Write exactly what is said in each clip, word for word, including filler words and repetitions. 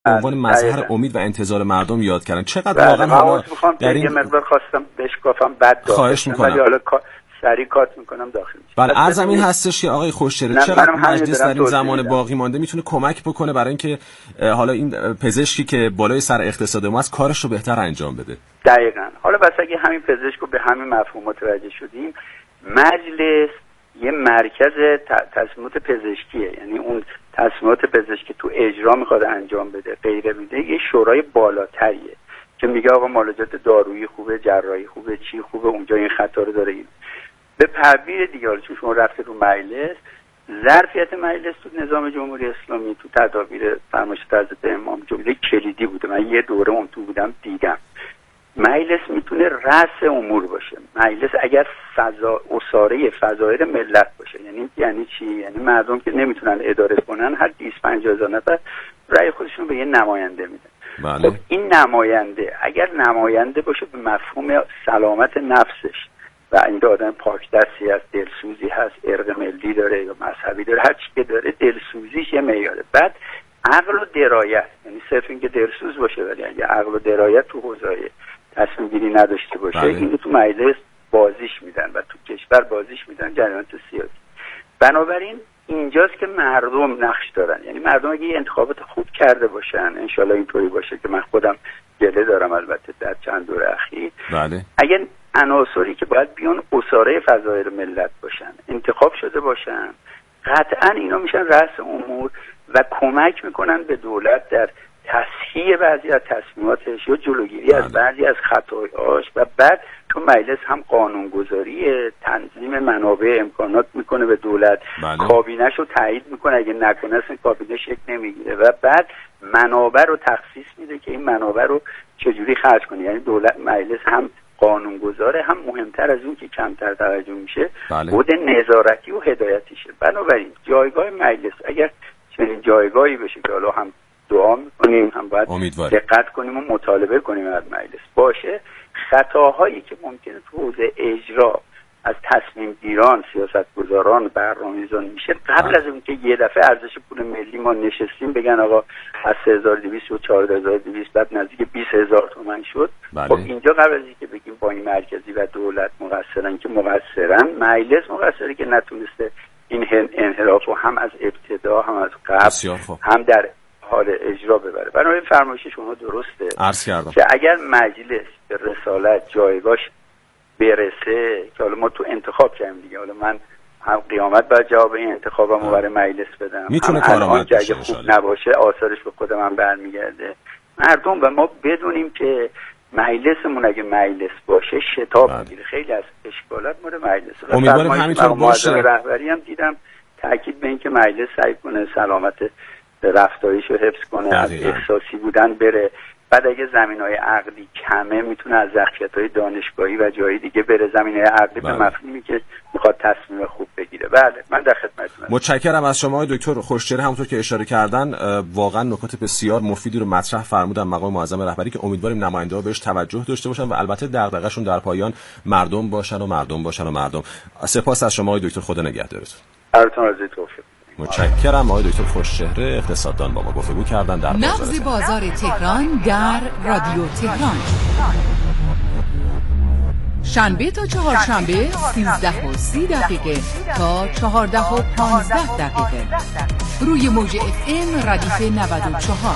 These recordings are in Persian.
به عنوان مظهر امید و انتظار مردم یاد کردن. چقدر واقعا حالا در این یه مقدار خواستم بشکافم بعد خواهش میکنم، ولی حالا سری کات میکنم داخل میشه. بله عرض این هستش که آقای خوشچهره چقدر مجلس در این زمان باقی مانده میتونه کمک بکنه برای اینکه حالا این پزشکی که بالای سر اقتصاد ماست کارش رو بهتر انجام بده؟ دقیقاً. حالا بس اگه همین پزشک رو به همین مفهوم متوجه شدیم، مجلس یه مرکز تصمیمات پزشکیه، یعنی اون تصمیمات پزشکی تو اجرا میخواد انجام بده غیره میده، یه شورای بالاتریه که میگه آقا مالوجات دارویی خوبه، جراحی خوبه، چی خوبه، اونجا این خطا رو داره. این به تعبیر دیگه حالا چون شما رفتید رو مجلس، ظرفیت مجلس تو نظام جمهوری اسلامی تو تدابیر فرمایش حضرت امام جمله کلیدی بوده. من یه دوره اون تو بودم دیدم مجلس میتونه رأس امور باشه. مجلس اگر فضا اساره فضایل ملت باشه، یعنی یعنی چی؟ یعنی مردم که نمیتونن اداره کنن هر بیست پنجاه هزار نفر رأی خودشون به یه نماینده میدن. بله. خب این نماینده اگر نماینده باشه به مفهوم سلامت نفسش و این آدم پاک دستی هست، دلسوزی هست، ارق ملی داره یا مذهبی داره، هر چی که داره دلسوزیش یه معیاره. بعد عقل و درایت، یعنی صرف اینکه دلسوز باشه ولی اگه عقل و درایت تو حوزه تصمیم گیری نداشته باشه، بله. اینو تو مجلس بازیش میدن و تو کشور بازیش میدن جریانات سیاسی. بنابراین اینجاست که مردم نقش دارن، یعنی مردم اگه انتخابات خوب کرده باشن، انشالله اینطوری باشه که من خودم گله دارم البته در چند دوره اخیر، بله. اگر عناصری که باید بیان اساره فضایل ملت باشن انتخاب شده باشن، قطعا اینا میشن رأس امور و کمک میکنن به دولت در تصحیح بعضی از تصمیماتش یا جلوگیری بله. از بعضی از خطاهاش. و بعد تو مجلس هم قانونگذاری، تنظیم منابع امکانات میکنه به دولت، بله. کابینه‌ش رو تایید میکنه، اگه نکنه اصلا کابینه شکل نمیگیره و بعد منابع رو تخصیص میده که این منابع رو چجوری خرج کنه. یعنی دولت مجلس هم قانونگذاره، هم مهمتر از اون که کمتر توجه میشه بله. بود نظارتی و هدایتیشه. بنابراین جایگاه مجلس اگر چنین جایگاهی بشه که حالا هم دعا میکنیم هم باید امیدواریم. دقت کنیم و مطالبه کنیم از مجلس باشه، خطاهایی که ممکنه تو حوزه اجرا از تصمیم گیران، سیاستگزاران، برنامه‌ریزان میشه قبل از اون که یه دفعه ارزش پول ملی ما نشستیم بگن آقا از سه هزار و دویست و چهار هزار و دویست بعد نزدیک بیست هزار تومان شد. بله. خب اینجا قبل از اینکه بگیم بانک مرکزی و دولت مقصرن که مقصرن، مجلس مقصره که نتونسته این انحراف رو هم از ابتدا هم از قبل هم در حال اجرا ببره. بنابراین فرمایش شما درسته عرض کردم که اگر مجلس به رسالت جایگاهش برسه، که حالا ما تو انتخاب کردیم دیگه، حالا من هم قیامت باید جواب این انتخابم رو برای مجلس بدم، میتونه کارآمد باشه. اگه خوب نباشه آثارش به خود من برمیگرده. مردم و ما بدونیم که مجلسمون اگه مجلس باشه شتاب میگیره. خیلی از اشکالات مورد مجلس. امیدواریم همینطور باشه. رهبری هم دیدم تاکید به این که مجلس سعی کنه سلامت رفتاریشو حفظ کنه، از احساسی بودن بره. بعد اگه زمینهای عقلی کمه میتونه از ظرفیت‌های دانشگاهی و جایی دیگه بره زمینهای عقلی به مفهومی که میخواد تصمیم خوب بگیره. بله من در خدمتتونم. متشکرم از شما آقای دکتر خوشچهره. همونطور که اشاره کردن واقعا نکات بسیار مفیدی رو مطرح فرمودن مقام معظم رهبری که امیدواریم نماینده‌ها بهش توجه داشته باشن و البته دغدغه‌شون در پایان مردم باشن و مردم باشن و مردم. سپاس از شما آقای دکتر، خدا نگهدارتون. براتون عرض توفیق. متشکرم. آقای دکتر خوشچهره اقتصاددان با ما گفتگو کردن در نبض بازار تهران در رادیو تهران. شنبه تا چهارشنبه سیزده و سی دقیقه تا چهارده و پانزده دقیقه روی موج اف ام ردیف نود و چهار.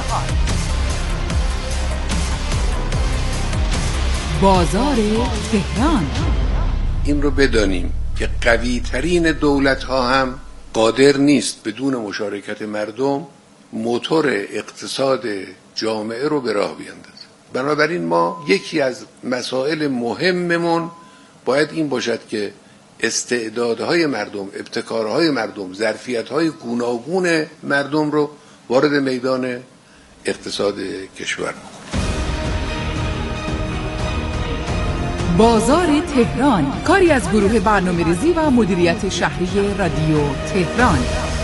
بازار تهران. این رو بدانیم که قوی ترین دولت ها هم قادر نیست بدون مشارکت مردم موتور اقتصاد جامعه رو به راه بیاندازه. بنابراین ما یکی از مسائل مهممون باید این باشد که استعدادهای مردم، ابتکارهای مردم، ظرفیت‌های گوناگون مردم رو وارد میدان اقتصاد کشور کنیم. بازار تهران، کاری از گروه برنامه‌ریزی و مدیریت شهری رادیو تهران.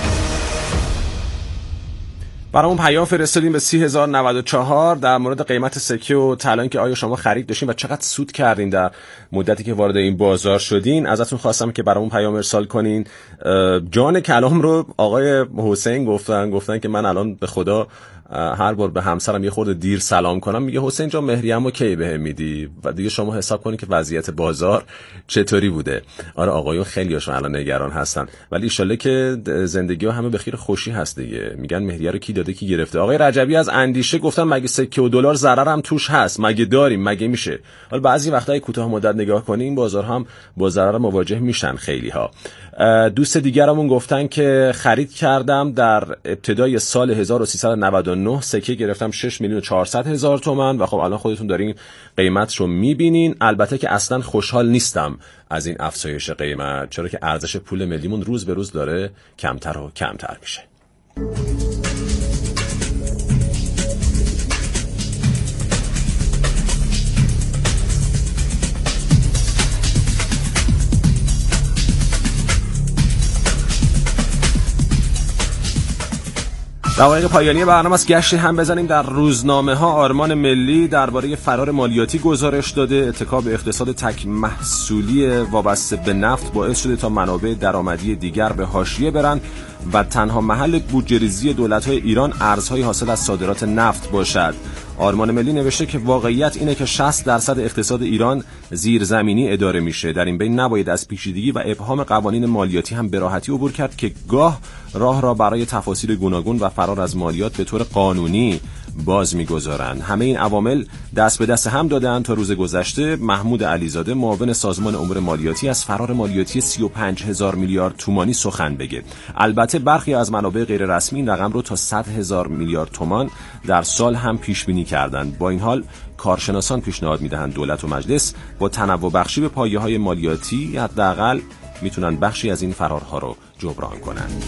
برامون پیام فرستادیم به سی هزار و نود و چهار در مورد قیمت سکه و طلا که آیا شما خرید داشتین و چقدر سود کردین در مدتی که وارد این بازار شدین. ازتون خواستم که برامون پیام ارسال کنین. جان کلام رو آقای حسین گفتن گفتن که من الان به خدا هر بار به همسرم یه خورده دیر سلام کنم میگه حسین جان مهریه‌مو کی بهم میدی؟ و دیگه شما حساب کنید که وضعیت بازار چطوری بوده. آره آقایون خیلیاشون الان نگران هستن، ولی ان شاءالله که زندگی ها همه به خیر خوشی هست دیگه. میگن مهریه رو کی داده کی گرفته. آقای رجبی از اندیشه گفتن مگه سکه و دلار ضررم توش هست؟ مگه داریم؟ مگه میشه؟ حالا بعضی وقتا کوتاه مدت نگاه کنیم این بازار هم با ضرر مواجه میشن خیلی ها. دوست دیگرمون گفتن که خرید کردم در ابتدای سال هزار و سیصد و نود و نه سکه گرفتم شش میلیون و چهارصد هزار تومان و خب الان خودتون دارین قیمت رو میبینین. البته که اصلا خوشحال نیستم از این افزایش قیمت، چرا که ارزش پول ملیمون روز به روز داره کمتر و کمتر میشه. دقایق پایانی برنامه است. گشتی هم بزنیم در روزنامه ها. آرمان ملی درباره فرار مالیاتی گزارش داده. اتکا به اقتصاد تک محصولی وابسته به نفت باعث شده تا منابع درآمدی دیگر به حاشیه برن و تنها محل بودجه‌ریزی دولت‌های ایران ارزهای حاصل از صادرات نفت باشد. آرمان ملی نوشته که واقعیت اینه که شصت درصد اقتصاد ایران زیرزمینی اداره میشه. در این بین نباید از پیچیدگی و ابهام قوانین مالیاتی هم به راحتی عبور کرد که گاه راه را برای تفاصیل گوناگون و فرار از مالیات به طور قانونی باز می‌گذارند. همه این عوامل دست به دست هم دادند تا روز گذشته محمود علیزاده معاون سازمان امور مالیاتی از فرار مالیاتی سی و پنج هزار میلیارد تومانی سخن بگه. البته برخی از منابع غیر رسمی این رقم رو تا صد هزار میلیارد تومان در سال هم پیش بینی کردند. با این حال کارشناسان پیشنهاد می‌دهند دولت و مجلس با تنوع بخشی به پایه‌های مالیاتی حداقل میتونن بخشی از این فرارها رو جبران کنند.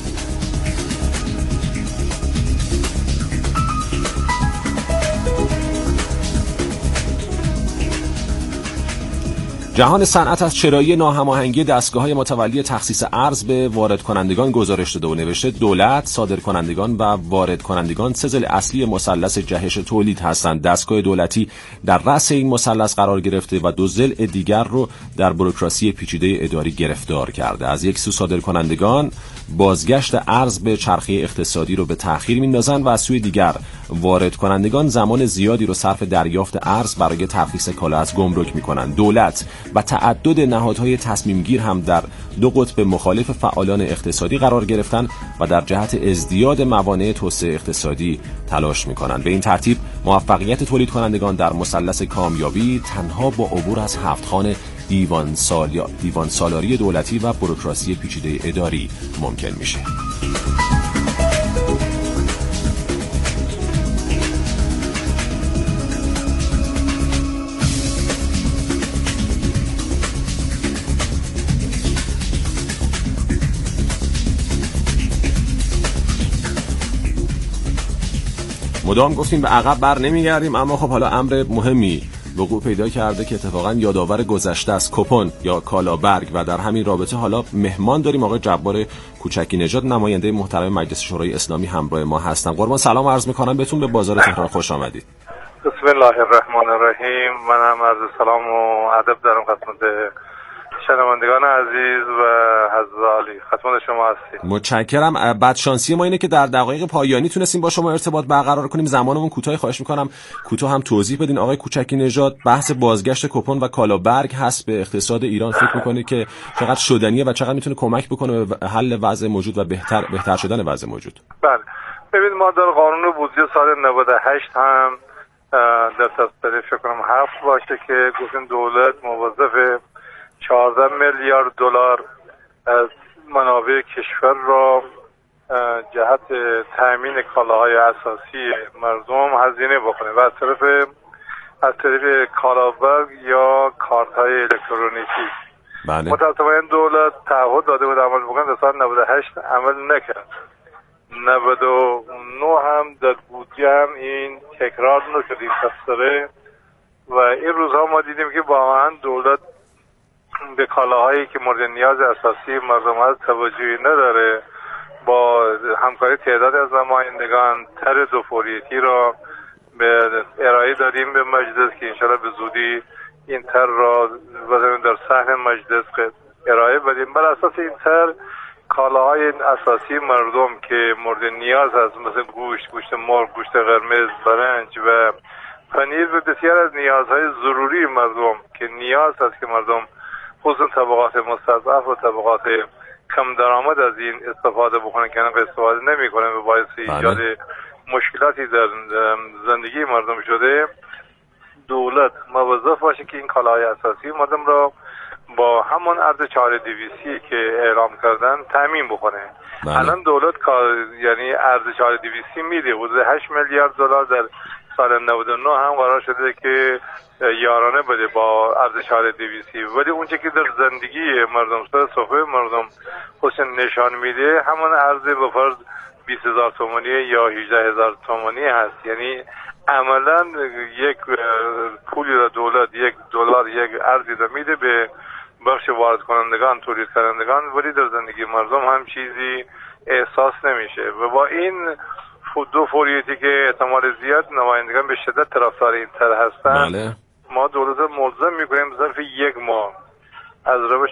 جهان صنعت از چرایی ناهماهنگی دستگاه‌های متولی تخصیص ارز به وارد کنندگان گزارش داده و نوشته دولت، صادرکنندگان و وارد کنندگان سه ضلع اصلی مثلث جهش تولید هستند. دستگاه دولتی در رأس این مثلث قرار گرفته و دو ضلع دیگر رو در بوروکراسی پیچیده اداری گرفتار کرده. از یک سو صادرکنندگان بازگشت ارز به چرخه اقتصادی رو به تأخیر می‌اندازند و از سوی دیگر وارد کنندگان زمان زیادی رو صرف دریافت ارز برای ترخیص کالا از گمرک می‌کنند. دولت و تعدد نهادهای تصمیم گیر هم در دو قطب مخالف فعالان اقتصادی قرار گرفتن و در جهت ازدیاد موانع توسعه اقتصادی تلاش می‌کنند. به این ترتیب موفقیت تولید کنندگان در مثلث کامیابی تنها با عبور از هفت خانه دیوان سالیا دیوان سالاری دولتی و بوروکراسی پیچیده اداری ممکن میشه. مدام گفتیم به عقب بر نمیگردیم، اما خب حالا امر مهمی وقوع پیدا کرده که اتفاقا یادآور گذشته است. کوپن یا کالابرگ. و در همین رابطه حالا مهمان داریم آقای جبار کوچکی نژاد، نماینده محترم مجلس شورای اسلامی همراه ما هستن. قربان سلام عرض می‌کنم بهتون، به بازار تهران خوش آمدید. بسم الله الرحمن الرحیم. منم عرض سلام و ادب دارم خدمت شنوندگان عزیز و حضرت خدمت شما هستیم. متشکرم. بدشانسی ما اینه که در دقایق پایانی تونستیم با شما ارتباط برقرار کنیم. زمانمون کوتاه، خواهش میکنم کوتاه هم توضیح بدین. آقای کوچکی نژاد، بحث بازگشت کوپن و کالابرگ هست به اقتصاد ایران. فکر میکنه که چقدر شدنیه و چقدر میتونه کمک بکنه به حل وضع موجود و بهتر بهتر شدن وضع موجود؟ بله، ببینید ما در قانون بودجه سال نود و هشت هم در تصویر فکر کنم هفت باشه که گفتیم دولت موظف چهارده میلیارد دلار از منابع کشور را جهت تامین کالاهای اساسی مردم هزینه بکنه و از طرف از طریق کالابرگ یا کارت‌های الکترونیکی. بله. متأسفانه دولت تعهد داده بود عمل بکنه، در سال نود و هشت عمل نکرد. نود و نه هم در بودجه هم این تکرار نشد این تفسیره و این روزها ما دیدیم که واقعا دولت به کالاهایی که مورد نیاز اساسی مردم هست توجهی نداره. با همکاری تعداد از نمایندگان طرح دوفوریتی را به ارائه دادیم به مجلس که انشاءالله به زودی این طرح را در صحن مجلس ارائه بدیم. بر اساس این طرح کالاهای اساسی مردم که مورد نیاز هست، مثل گوشت، گوشت مرغ، گوشت قرمز، برنج و پنیر و بسیار از نیازهای ضروری مردم که نیاز هست که مردم خصوصا طبقات مستضعف و طبقات کم درآمد از این استفاده بکنن که الان استفاده نمیکنن و باعث ایجاد مشکلاتی در زندگی مردم شده. دولت موظف باشه که این کالاهای اساسی مردم را با همون ارز چهار دویستی که اعلام کردن تامین بکنه. بله. الان دولت یعنی ارز چهار دویستی میده، حدود هشت میلیارد دلار در سال نود و نه هم قرار شده که یارانه بده با ارز چهار دویستی، ولی اونچه که در زندگی مردم سر صفحه مردم حسن نشان میده همون ارز به فرض بیست هزار تومانی یا هجده هزار تومانی هست. یعنی عملا یک پولی را دولت یک دلار یک ارزی را میده به بخش وارد کنندگان، تولید کنندگان، ولی در زندگی مردم هم چیزی احساس نمیشه. و با این دو فوریتی که احتمال زیاد نمایندگان به شدت طرفدار این طرح هستن، بله. ما دولت ملزم میکنیم ظرف یک ماه از روش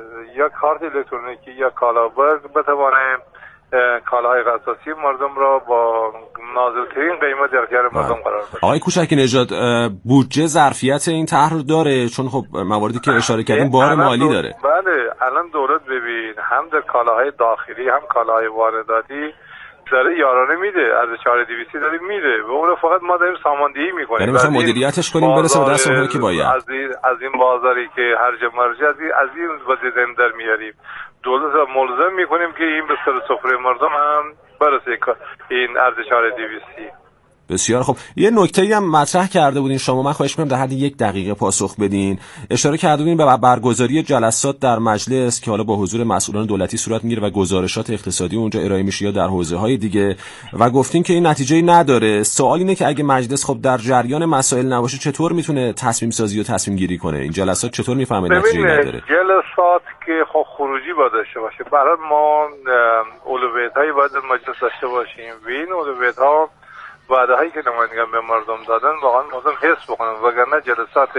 یا کارت الکترونیکی یا کالابرگ بتوانه کالاهای اساسی مردم را با نازل‌ترین قیمت در اختیار مردم قرار بده. آقای کوچکی نژاد، بودجه ظرفیت این طرح رو داره؟ چون خب مواردی که اشاره کردیم بار مالی داره. بله، الان دولت ببین هم در کالاهای داخلی هم کالاهای وارداتی داره یارانه میده، از چهار دویستی داره میده و اون رو فقط ما داریم ساماندهی میکنیم. یعنی میخوایم مدیریتش کنیم برسه به دست اونهایی که باید. از این از این بازاری که هرج مرج از این از این وضعیت در میاریم، دولت را ملزم میکنیم که این به سر سفره مردم هم برسه این ارز چهار دویستی. بسیار خب. یه نکته‌ای هم مطرح کرده بودین شما، من خواهش می‌کنم در حد یک دقیقه پاسخ بدین. اشاره کرده بودین به برگزاری جلسات در مجلس که حالا با حضور مسئولان دولتی صورت میگیره و گزارشات اقتصادی اونجا ارائه میشه یا در حوزه‌های دیگه، و گفتین که این نتیجه‌ای نداره. سوال اینه که اگه مجلس خب در جریان مسائل نباشه چطور میتونه تصمیم سازی و تصمیم گیری کنه؟ این جلسات چطور میفهمه نتیجه‌ای نداره؟ جلسات که خب خروجی باید داشته باشه. برای ما اولویت‌هایی باید مجلس داشته باشیم و این اولویت‌ها وعده هایی که نمایندگان به مردم دادن واقعا مردم حس بکنن، وگرنه جلسات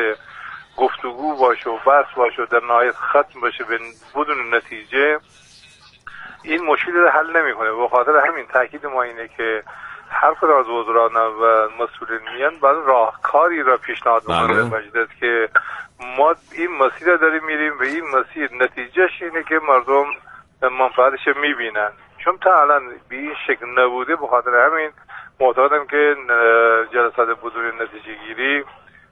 گفتگو باشه و بحث باشه و در نهایت ختم بشه بدون نتیجه، این مشکل رو حل نمیکنه. به خاطر همین تاکید ما اینه که هر کدوم از وزران و مسئولین میان باید راهکاری را پیشنهاد بکنن به مجلس که ما این مسیر داریم میریم و این مسیر نتیجهش اینه که مردم منفعتش میبینن. چون تا الان به این شکل نبوده، به خاطر همین معتقدم که جلسات بدون نتیجه گیری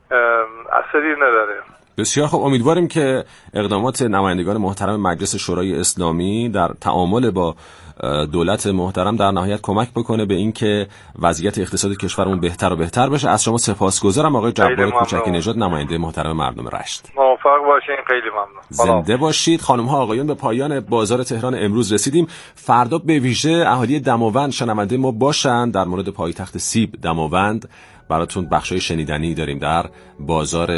اثری نداره. بسیار خوب، امیدواریم که اقدامات نمایندگان محترم مجلس شورای اسلامی در تعامل با دولت محترم در نهایت کمک بکنه به این که وضعیت اقتصادی کشورمون بهتر و بهتر بشه. از شما سپاسگزارم آقای جبار کوچکی نژاد، نماینده محترم مردم رشت. موفق باشین، خیلی ممنون. زنده باشید. خانم ها آقایون، به پایان بازار تهران امروز رسیدیم. فردا به ویژه اهالی دماوند شنونده ما باشند. در مورد پایتخت سیب دماوند براتون بخشای شنیدنی داریم در بازار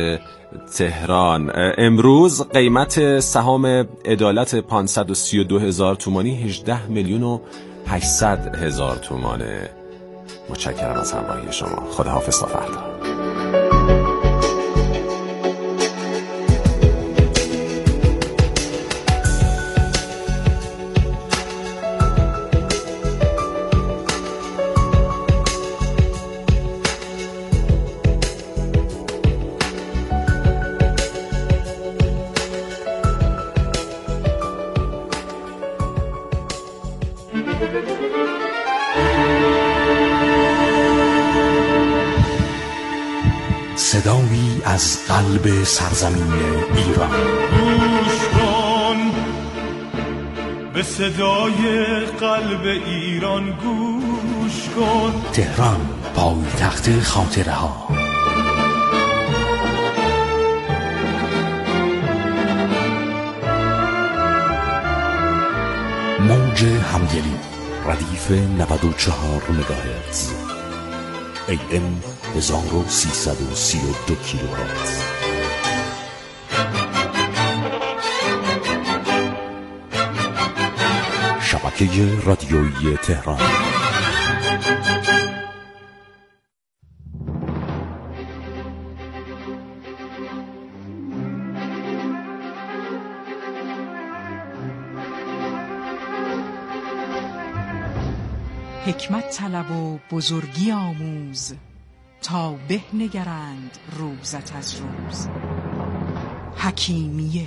تهران. امروز قیمت سهام عدالت پانصد و سی و دو هزار تومانی هجده میلیون و هشتصد هزار تومانه. متشکرم از همراهی شما. خداحافظ تا فردا. صدایی از قلب سرزمین ایران. گوش کن به صدای قلب ایران، گوش کن. تهران، پایتخت خاطره ها. موج همدلی، ردیف نود و چهار مگاهرتز، ای ام هزار و سیصد و سی و دو کیلوهرتز. شبکه رادیویی تهران. حکمت طلب و بزرگی آموز، تا به نگرند روزت از روز. حکیمیه.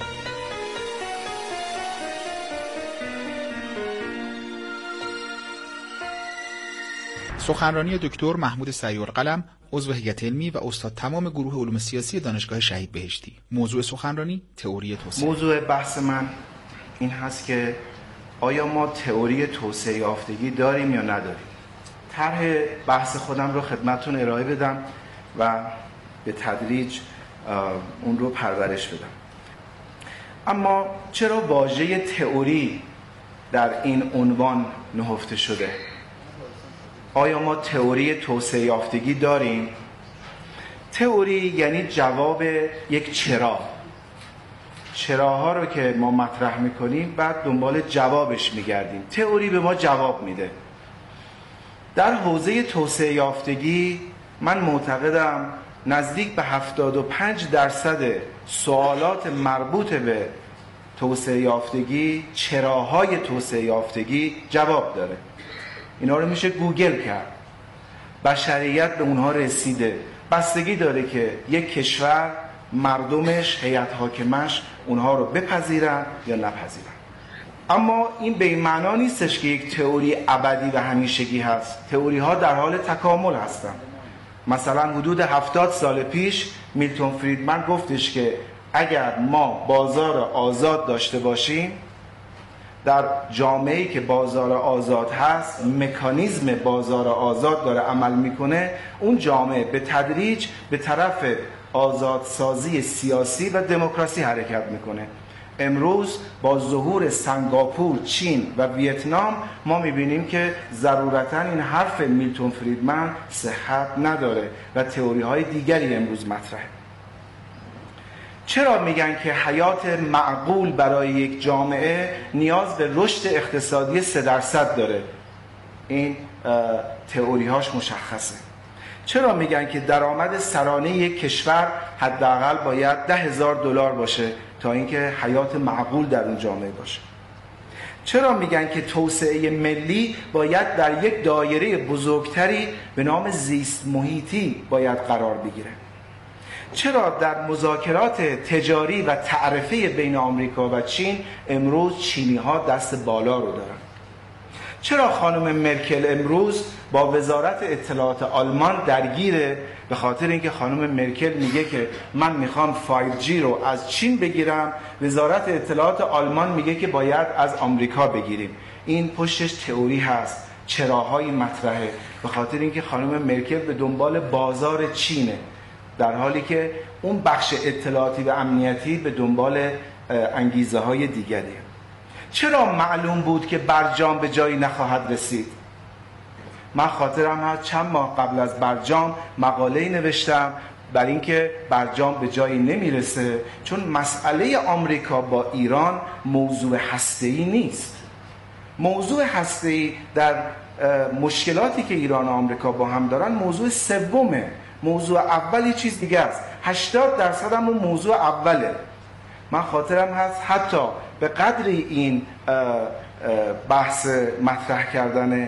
سخنرانی دکتر محمود سریع‌القلم، عضو هیئت علمی و استاد تمام گروه علوم سیاسی دانشگاه شهید بهشتی. موضوع سخنرانی تئوری توسعه. موضوع بحث من این هست که آیا ما تئوری توسعه یافتگی داریم یا نداریم؟ طرح بحث خودم رو خدمتتون ارائه بدم و به تدریج اون رو پرورش بدم. اما چرا واژه تئوری در این عنوان نهفته شده؟ آیا ما تئوری توسعه یافتگی داریم؟ تئوری یعنی جواب یک چرا. چراها رو که ما مطرح میکنیم بعد دنبال جوابش میگردیم. تئوری به ما جواب میده. در حوزه توسعه یافتگی من معتقدم نزدیک به هفتاد و پنج درصد سوالات مربوط به توسعه یافتگی، چراهای توسعه یافتگی جواب داره. اینا رو میشه گوگل کرد. بشریت به اونها رسیده. بستگی داره که یک کشور، مردمش، هیئت حاکمش اونها رو بپذیرن یا نپذیرن. اما این به این معنا نیستش که یک تئوری ابدی و همیشگی هست. تئوری ها در حال تکامل هستن. مثلا حدود هفتاد سال پیش میلتون فریدمن گفتش که اگر ما بازار آزاد داشته باشیم، در جامعه‌ای که بازار آزاد هست، مکانیزم بازار آزاد داره عمل میکنه، اون جامعه به تدریج به طرف آزادسازی سیاسی و دموکراسی حرکت میکنه. امروز با ظهور سنگاپور، چین و ویتنام ما میبینیم که ضرورتاً این حرف میلتون فریدمن صحت نداره و تئوری های دیگری امروز مطرحه. چرا میگن که حیات معقول برای یک جامعه نیاز به رشد اقتصادی سه درصد داره؟ این تئوری هاش مشخصه. چرا میگن که درآمد سرانه یک کشور حداقل باید ده هزار دلار باشه تا اینکه حیات معقول در اون جامعه باشه؟ چرا میگن که توسعه ملی باید در یک دایره بزرگتری به نام زیست محیطی باید قرار بگیره؟ چرا در مذاکرات تجاری و تعرفه بین آمریکا و چین امروز چینی ها دست بالا رو دارن؟ چرا خانم مرکل امروز با وزارت اطلاعات آلمان درگیره؟ به خاطر اینکه خانم مرکل میگه که من میخوام فایو جی رو از چین بگیرم، وزارت اطلاعات آلمان میگه که باید از آمریکا بگیریم. این پشتش تئوری هست، چراهای مطرحه. به خاطر اینکه خانم مرکل به دنبال بازار چینه، در حالی که اون بخش اطلاعاتی و امنیتی به دنبال انگیزه های دیگریه. چرا معلوم بود که برجام به جایی نخواهد رسید؟ من خاطرم هست چند ماه قبل از برجام مقاله‌ای نوشتم بر اینکه برجام به جایی نمیرسه چون مسئله آمریکا با ایران موضوع هسته‌ای نیست. موضوع هسته‌ای در مشکلاتی که ایران و آمریکا با هم دارن موضوع سومه. موضوع اولی چیز دیگه است. هشتاد درصد هم اون موضوع اوله. من خاطرم هست حتی به قدری این بحث مطرح کردن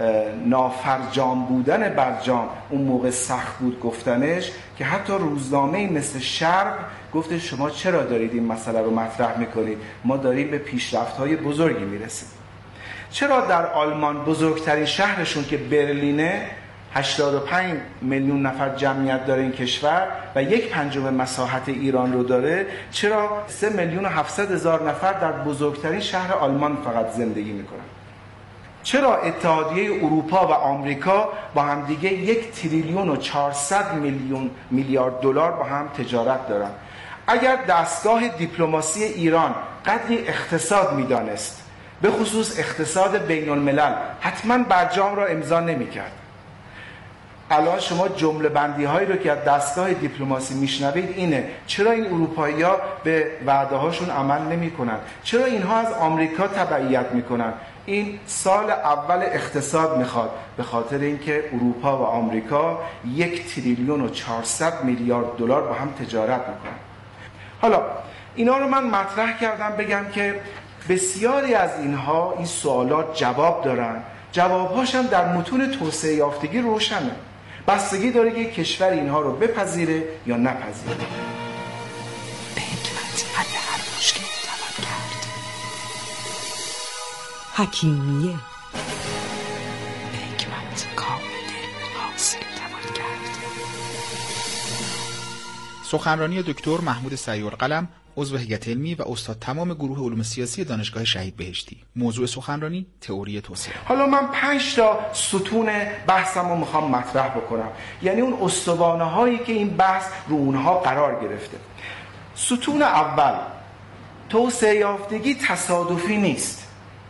نافرجام بودن برجام اون موقع سخت بود گفتنش که حتی روزنامه‌ای مثل شرق گفته شما چرا دارید این مسئله رو مطرح میکنید؟ ما داریم به پیشرفت‌های بزرگی میرسیم. چرا در آلمان بزرگترین شهرشون که برلینه هشتاد و پنج میلیون نفر جمعیت داره این کشور و یک پنجم مساحت ایران رو داره، چرا سه میلیون و هفتصد هزار نفر در بزرگترین شهر آلمان فقط زندگی میکنن؟ چرا اتحادیه اروپا و آمریکا با هم دیگه یک تریلیون و چهارصد میلیون میلیارد دلار با هم تجارت دارن؟ اگر دستگاه دیپلماسی ایران قدری اقتصاد میدانست، به خصوص اقتصاد بین الملل، حتما برجام را امضا نمیکرد. الان شما جمله بندی هایی رو که از دستگاه دیپلماسی میشنوید اینه چرا این اروپایی ها به وعده هاشون عمل نمی کنن؟ چرا اینها از آمریکا تبعیت میکنن؟ این سال اول اقتصاد میخواد، به خاطر اینکه اروپا و آمریکا یک تریلیون و چهارصد میلیارد دلار با هم تجارت میکنن. حالا اینا رو من مطرح کردم بگم که بسیاری از اینها این سوالات جواب دارن جوابهاش هم در متون توسعه یافتگی روشنه. بستگی داره که کشور اینها رو بپذیره یا نپذیره. به حکمت حل هر مشکلی توان کرد. حکیمیه. به حکمت کام دل حاصل توان کرد. سخنرانی دکتر محمود سیارقلم، عضو هیئت علمی و استاد تمام گروه علوم سیاسی دانشگاه شهید بهشتی. موضوع سخنرانی تئوری توسعه. حالا من پنج تا ستون بحثمو میخوام مطرح بکنم، یعنی اون استوانه هایی که این بحث رو اونها قرار گرفته. ستون اول، توسعه یافتگی تصادفی نیست.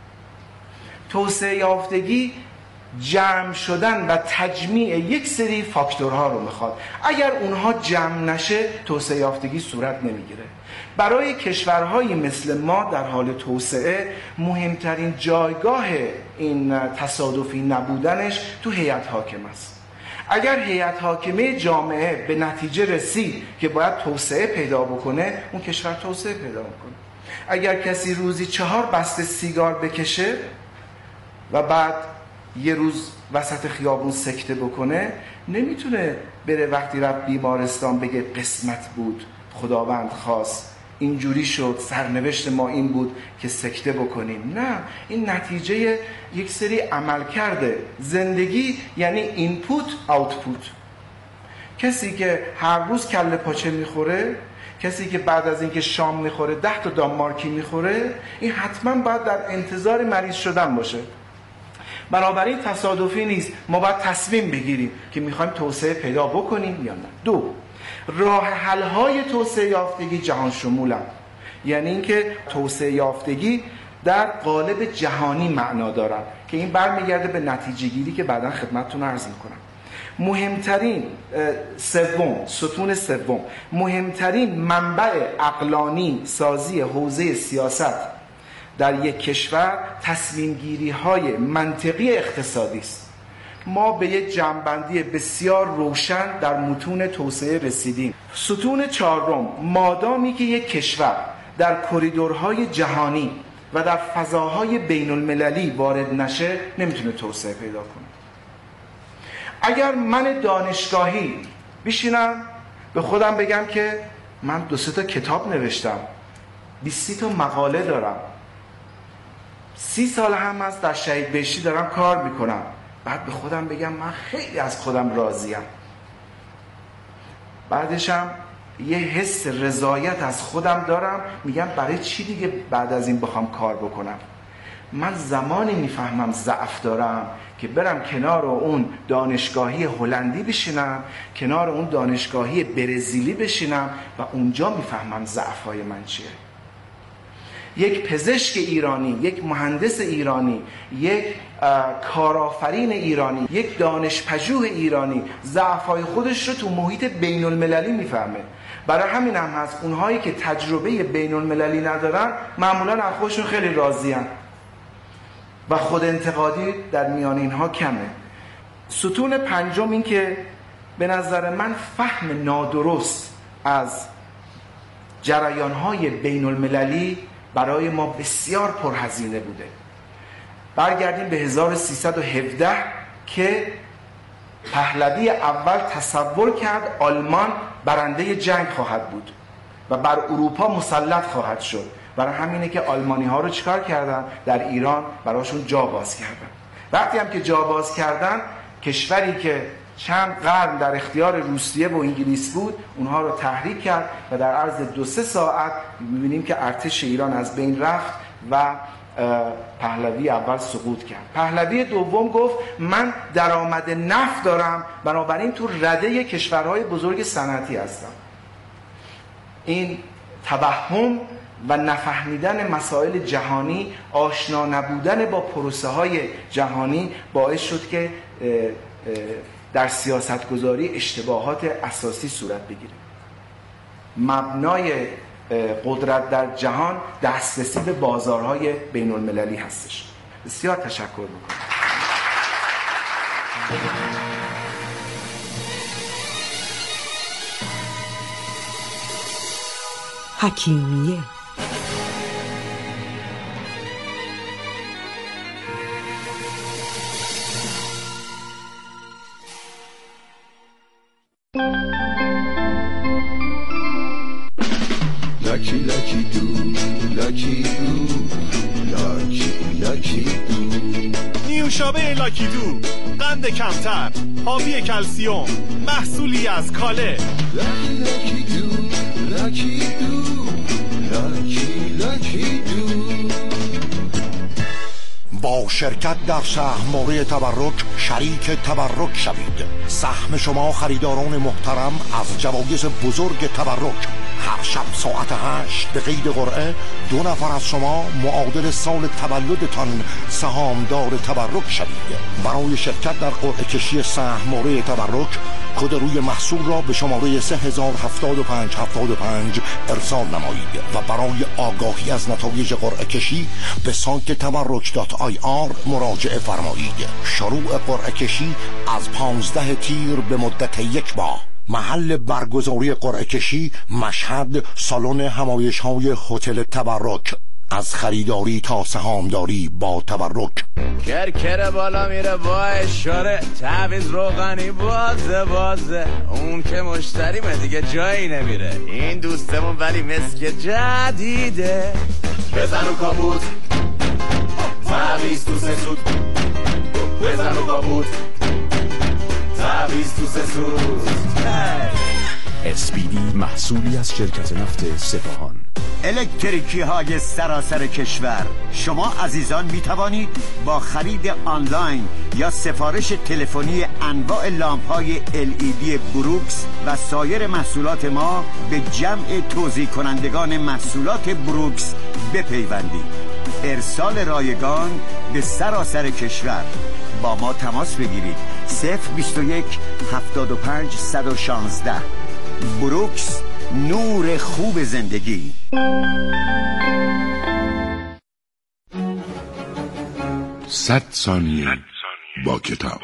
توسعه یافتگی جمع شدن و تجمیع یک سری فاکتورها رو میخواد. اگر اونها جمع نشه توسعه یافتگی صورت نمیگیره. برای کشورهایی مثل ما در حال توسعه مهمترین جایگاه این تصادفی نبودنش تو هیئت حاکم است. اگر هیئت حاکمه جامعه به نتیجه رسید که باید توسعه پیدا بکنه، اون کشور توسعه پیدا میکنه. اگر کسی روزی چهار بسته سیگار بکشه و بعد یه روز وسط خیابون سکته بکنه، نمیتونه بره وقتی رفت بیمارستان بگه قسمت بود، خداوند خواست، اینجوری شد، سرنوشت ما این بود که سکته بکنیم. نه، این نتیجه یک سری عمل کرده. زندگی یعنی اینپوت آوتپوت. کسی که هر روز کله پاچه میخوره، کسی که بعد از اینکه شام میخوره ده تا دانمارکی میخوره، این حتما باید در انتظار مریض شدن باشه. بنابراین تصادفی نیست. ما باید تصمیم بگیریم که میخوایم توسعه پیدا بکنیم یا نه. دو، راه حل های توسعه یافتگی جهان شمولن، یعنی اینکه توسعه یافتگی در قالب جهانی معنا دارن که این برمیگرده به نتیجه گیری که بعداً خدمتتون عرض میکنم. مهمترین سوم، ستون سوم، مهمترین منبع عقلانی سازی حوزه سیاست در یک کشور تصمیم گیری های منطقی اقتصادی است. ما به یک جمع‌بندی بسیار روشن در متون توسعه رسیدیم. ستون چهارم، مادامی که یک کشور در کریدورهای جهانی و در فضاهای بین المللی وارد نشه نمیتونه توسعه پیدا کنه. اگر من دانشگاهی بشینم به خودم بگم که من دو سه تا کتاب نوشتم، بیست تا مقاله دارم، سی سال هم از در شهید بهشتی دارم کار میکنم، بعد به خودم بگم من خیلی از خودم راضیم، بعدشم یه حس رضایت از خودم دارم، میگم برای چی دیگه بعد از این بخوام کار بکنم؟ من زمانی میفهمم ضعف دارم که برم کنار اون دانشگاهی هلندی بشینم، کنار اون دانشگاهی برزیلی بشینم و اونجا میفهمم ضعف‌های من چیه. یک پزشک ایرانی، یک مهندس ایرانی، یک کارآفرین ایرانی، یک دانشپژوه ایرانی ضعف‌های خودش رو تو محیط بین المللی میفهمه. برای همین هم هست اونهایی که تجربه بین المللی ندارن معمولاً از خودشون خیلی راضی‌ان و خود انتقادی در میان اینها کمه. ستون پنجم این که به نظر من فهم نادرست از جریان‌های بین المللی برای ما بسیار پرهزینه بوده. برگردیم به هزار و سیصد و هفده که پهلوی اول تصور کرد آلمان برنده جنگ خواهد بود و بر اروپا مسلط خواهد شد. برای همینه که آلمانی ها رو چیکار کردن؟ در ایران براشون جا باز کردن. وقتی هم که جا باز کردن، کشوری که چند قرن در اختیار روسیه و انگلیس بود اونها رو تحریک کرد و در عرض دو سه ساعت می‌بینیم که ارتش ایران از بین رفت و پهلوی اول سقوط کرد. پهلوی دوم گفت من درآمد نفت دارم، بنابراین تو رده کشورهای بزرگ صنعتی هستم. این توهم و نفهمیدن مسائل جهانی، آشنا نبودن با پروسه های جهانی باعث شد که در سیاست گذاری اشتباهات اساسی صورت بگیره. مبنای قدرت در جهان دسترسی به بازارهای بین المللی هستش. بسیار تشکر میکنم. حکیمیه. لاکی لاکی دو لاکی دو لاکی لاکی دو. نیوشابه لاکی دو، قند کمتر، حاوی کلسیوم، محصولی از کاله. لاکی لاکی دو لاکی دو لاکی لاکی دو. با شرکت در سهم‌واره تبرک شریک تبرک شوید. سهم شما خریداران محترم از جوایز بزرگ تبرک. هر شب ساعت هشت به قید قرعه دو نفر از شما معادل سال تولدتان سهامدار تبرک شوید. برای شرکت در قرعه کشی سهم‌واره تبرک کد روی محصول را به شماره سه هزار هفتاد و پنج هفتاد و پنج ارسال نمایید و برای آگاهی از نتایج قرعه کشی به سایت تبرک دات آی آر مراجعه فرمایید. شروع قرعه کشی از پانزده تیر به مدت یک ماه. محل برگزاری قرعه کشی مشهد، سالن همایش‌های هتل تبرک. از خریداری تا سهامداری با تبرک. کرکره بالا میره با اشاره، تعویض روغنی بازه بازه، اون که مشتریمه دیگه جایی نمیره. این دوستمون ولی مسک جدیده. بزن و کابوت، تعویض تو سه سود. بزن و کابوت، تعویض تو سه سود. اسپیدی محصولی از شرکت نفت سپاهان. الکتریکی های سراسر کشور، شما عزیزان می توانید با خرید آنلاین یا سفارش تلفنی انواع لامپ های ال ای دی بروکس و سایر محصولات ما به جمع توزیع کنندگان محصولات بروکس بپیوندید. ارسال رایگان به سراسر کشور. با ما تماس بگیرید. صفر بیست و یک هفتاد و پنج صد و شانزده. بروکس، نور خوب زندگی. صد ثانیه با کتاب.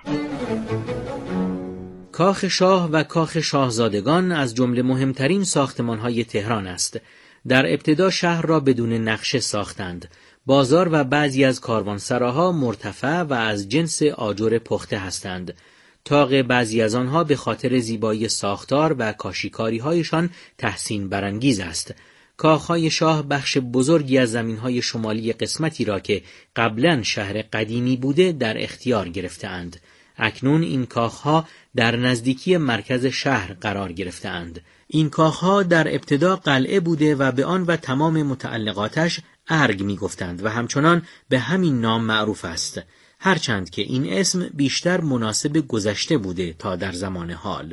کاخ شاه و کاخ شاهزادگان از جمله مهمترین ساختمان‌های تهران است. در ابتدا شهر را بدون نقشه ساختند. بازار و بعضی از کاروانسراها مرتفع و از جنس آجر پخته هستند. طاق بعضی از آنها به خاطر زیبایی ساختار و کاشیکاری‌هایشان تحسین برانگیز است. کاخهای شاه بخش بزرگی از زمینهای شمالی قسمتی را که قبلاً شهر قدیمی بوده در اختیار گرفته‌اند. اکنون این کاخها در نزدیکی مرکز شهر قرار گرفته‌اند. این کاخها در ابتدا قلعه بوده و به آن و تمام متعلقاتش ارگ می گفتند و همچنان به همین نام معروف است. هرچند که این اسم بیشتر مناسب گذشته بوده تا در زمان حال.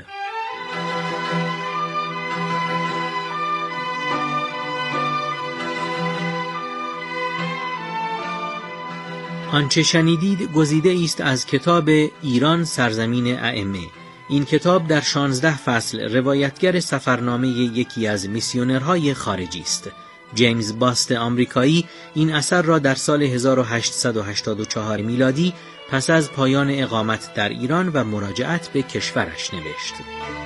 آنچه شنیدید گزیده است از کتاب ایران سرزمین ائمه. این کتاب در شانزده فصل روایتگر سفرنامه یکی از میسیونرهای خارجی است. جیمز باست آمریکایی این اثر را در سال هزار و هشتصد و هشتاد و چهار میلادی پس از پایان اقامت در ایران و مراجعت به کشورش نوشت.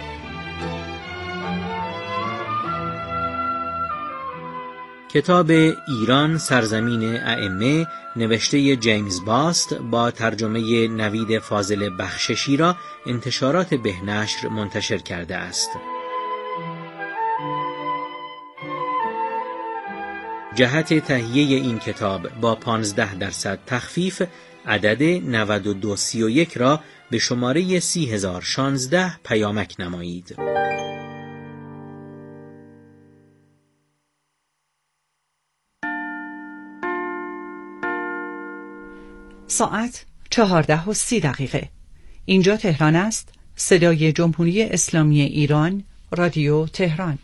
کتاب ایران سرزمین ائمه نوشته جیمز باست با ترجمه نوید فاضل بخششی را انتشارات بهنشر منتشر کرده است. جهت تهیه این کتاب با پانزده درصد تخفیف عدد نود و دو سی و یک را به شماره سی هزار و شانزده پیامک نمایید. ساعت چهارده و سی دقیقه. اینجا تهران است. صدای جمهوری اسلامی ایران، رادیو تهران.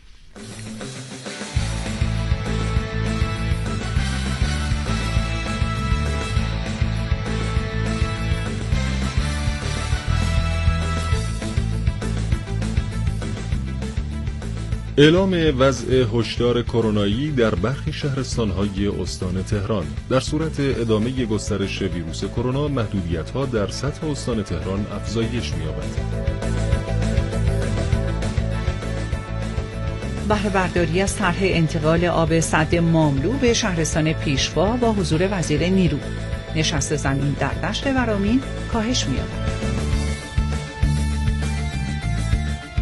اعلام وضع هشدار کرونایی در برخی شهرستان‌های استان تهران. در صورت ادامه گسترش ویروس کرونا، محدودیت‌ها در سطح استان تهران افزایش می‌یابد. بهره برداری از طرح انتقال آب سد ماملو به شهرستان پیشوا با حضور وزیر نیرو. نشست زمین در دشت ورامین کاهش می‌یابد.